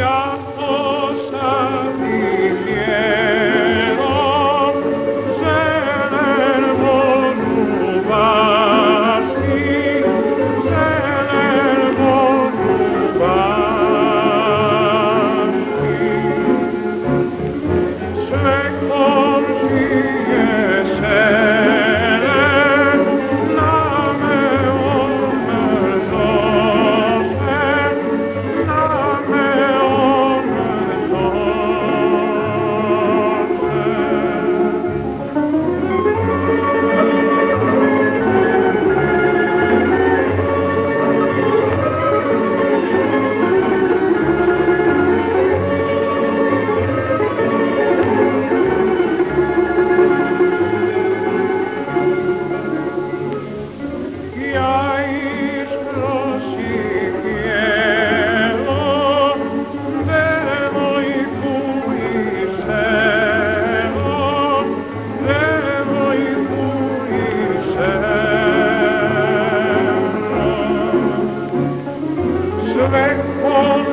jako zawichierom, zelen Bogu łaski, zelen Bogu łaski. Swek Božije selen, name omer zošen, name omer zošen. Ja iš prosihjelo, devojku i selo, devojku i selo. Svek